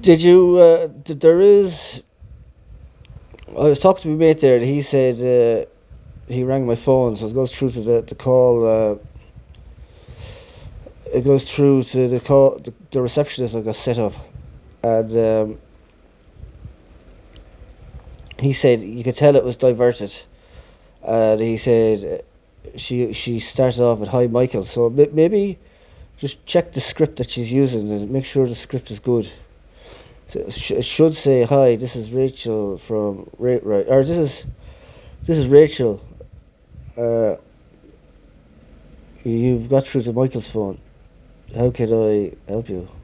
Did you? There is. I was talking to my mate there, and he said he rang my phone, so it goes through to the call. It goes through to the call. The receptionist I got set up, and he said you could tell it was diverted, and he said she started off with "Hi Michael," so maybe just check the script that she's using and make sure the script is good. So it should say, "Hi, this is Rachel from right," or this is Rachel. Uh, you've got through to Michael's phone. How can I help you?